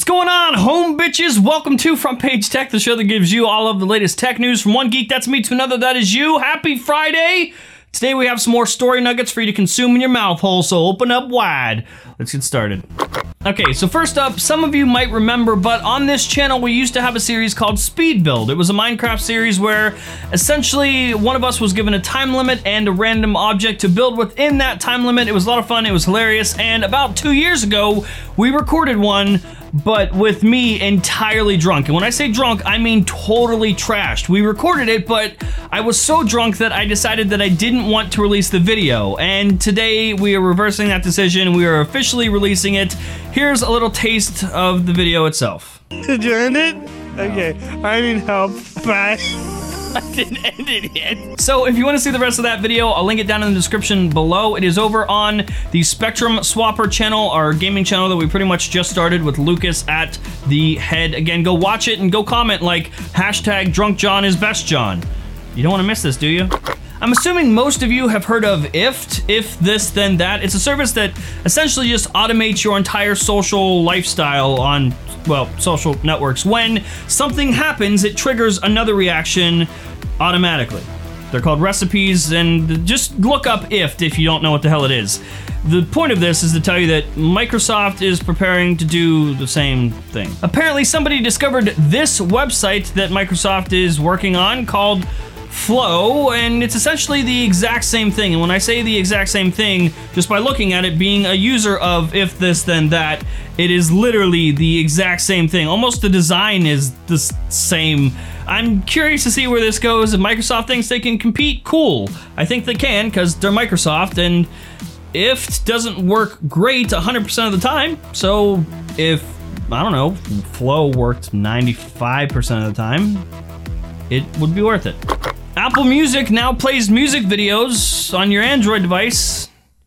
What's going on, home bitches? Welcome to Front Page Tech, the show that gives you all of the latest tech news from one geek, that's me, to another, that is you. Happy Friday! Today we have some more story nuggets for you to consume in your mouth hole, so open up wide. Let's get started. Okay, so first up, some of you might remember, but on this channel we used to have a series called Speed Build. It was a Minecraft series where essentially one of us was given a time limit and a random object to build within that time limit. It was a lot of fun, it was hilarious, and about 2 years ago we recorded one, but with me entirely drunk. And when I say drunk, I mean totally trashed. We recorded it, but I was so drunk that I decided that I didn't want to release the video. And today we are reversing that decision. We are officially releasing it. Here's a little taste of the video itself. Did you end it? Okay, I need help. Bye. I didn't end it yet. So if you want to see the rest of that video, I'll link it down in the description below. It is over on the Spectrum Swapper channel, our gaming channel that we pretty much just started with Lucas at the head. Again, go watch it and go comment like hashtag Drunk John is best John. You don't want to miss this, do you? I'm assuming most of you have heard of IFT, if this then that. It's a service that essentially just automates your entire social lifestyle on, well, social networks. When something happens, it triggers another reaction automatically. They're called recipes, and just look up IFT if you don't know what the hell it is. The point of this is to tell you that Microsoft is preparing to do the same thing. Apparently somebody discovered this website that Microsoft is working on called Flow, and it's essentially the exact same thing. And when I say the exact same thing, just by looking at it, being a user of if this then that, it is literally the exact same thing. Almost the design is the same. I'm curious to see where this goes. If Microsoft thinks they can compete, cool. I think they can, because they're Microsoft, and IFT doesn't work great 100% of the time. So if, I don't know, Flow worked 95% of the time, it would be worth it. Apple Music now plays music videos on your Android device.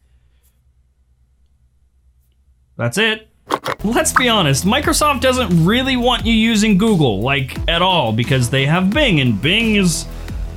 That's it. Let's be honest, Microsoft doesn't really want you using Google, like, at all, because they have Bing, and Bing is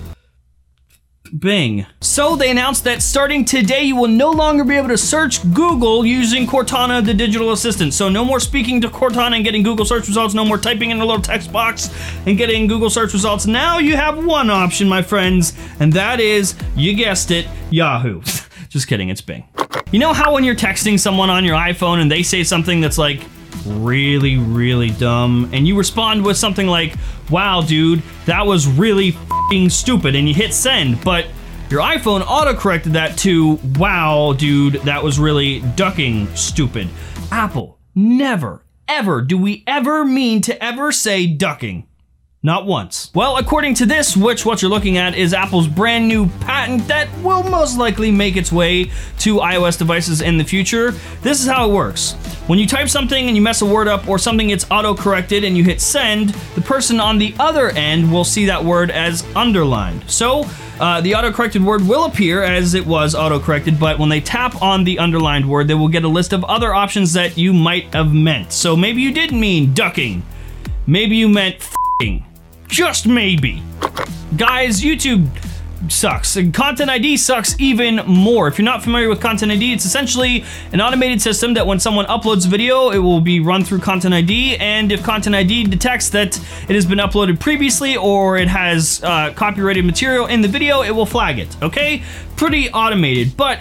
Bing. So they announced that starting today, you will no longer be able to search Google using Cortana, the digital assistant. So no more speaking to Cortana and getting Google search results, no more typing in a little text box and getting Google search results. Now you have one option, my friends, and that is, you guessed it, Yahoo. Just kidding, it's Bing. You know how when you're texting someone on your iPhone and they say something that's like really, really dumb, and you respond with something like, wow, dude, that was really f***ing stupid, and you hit send, but your iPhone auto-corrected that to, wow, dude, that was really ducking stupid. Apple, never, ever do we ever mean to ever say ducking. Not once. Well, according to this, which what you're looking at is Apple's brand new patent that will most likely make its way to iOS devices in the future, this is how it works. When you type something and you mess a word up or something gets auto-corrected and you hit send, the person on the other end will see that word as underlined. So, the auto-corrected word will appear as it was auto-corrected, but when they tap on the underlined word, they will get a list of other options that you might have meant. So maybe you didn't mean ducking. Maybe you meant f***ing. Just maybe. Guys, YouTube sucks, and Content ID sucks even more. If you're not familiar with Content ID, it's essentially an automated system that when someone uploads video, it will be run through Content ID, and if Content ID detects that it has been uploaded previously or it has copyrighted material in the video, it will flag it, okay? Pretty automated, but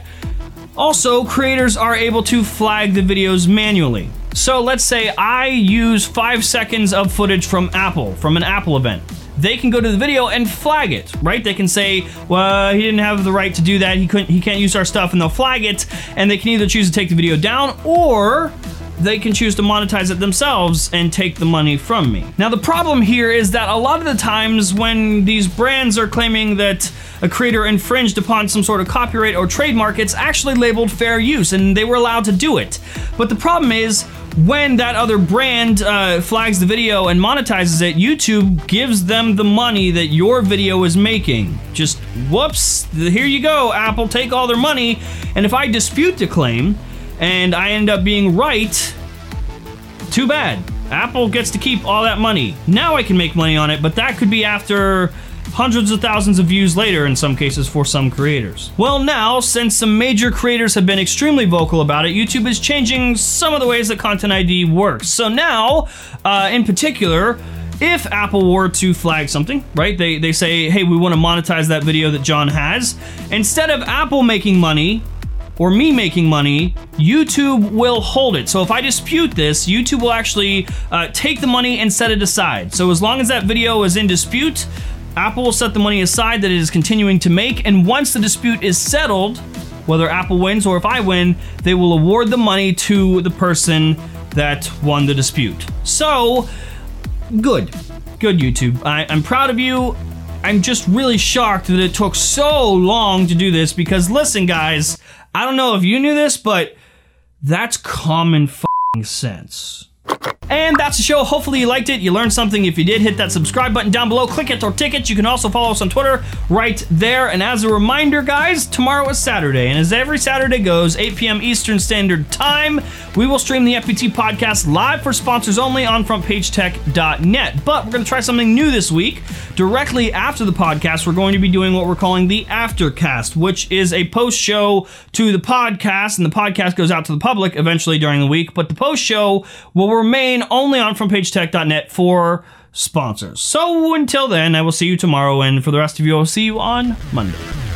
also creators are able to flag the videos manually. So let's say I use 5 seconds of footage from an Apple event. They can go to the video and flag it, right? They can say, well, he didn't have the right to do that, he can't use our stuff, and they'll flag it, and they can either choose to take the video down, or they can choose to monetize it themselves and take the money from me. Now the problem here is that a lot of the times when these brands are claiming that a creator infringed upon some sort of copyright or trademark, it's actually labeled fair use, and they were allowed to do it. But the problem is, when that other brand flags the video and monetizes it, YouTube gives them the money that your video is making. Just whoops, here you go, Apple, take all their money. And if I dispute the claim and I end up being right, too bad. Apple gets to keep all that money. Now I can make money on it, but that could be after hundreds of thousands of views later in some cases for some creators. Well, now, since some major creators have been extremely vocal about it, YouTube is changing some of the ways that Content ID works. So now, in particular, if Apple were to flag something, right, they say, hey, we want to monetize that video that John has, instead of Apple making money, or me making money, YouTube will hold it. So if I dispute this, YouTube will actually take the money and set it aside. So as long as that video is in dispute, Apple will set the money aside that it is continuing to make, and once the dispute is settled, whether Apple wins or if I win, they will award the money to the person that won the dispute. So, good YouTube. I'm proud of you. I'm just really shocked that it took so long to do this because listen guys, I don't know if you knew this, but that's common f***ing sense. And that's the show. Hopefully you liked it. You learned something. If you did, hit that subscribe button down below. Click it or ticket. You can also follow us on Twitter right there. And as a reminder, guys, tomorrow is Saturday. And as every Saturday goes, 8 p.m. Eastern Standard Time, we will stream the FPT podcast live for sponsors only on frontpagetech.net. But we're going to try something new this week. Directly after the podcast, we're going to be doing what we're calling the Aftercast, which is a post-show to the podcast. And the podcast goes out to the public eventually during the week. But the post-show will remain only on frontpagetech.net for sponsors. So until then, I will see you tomorrow, and for the rest of you, I'll see you on Monday.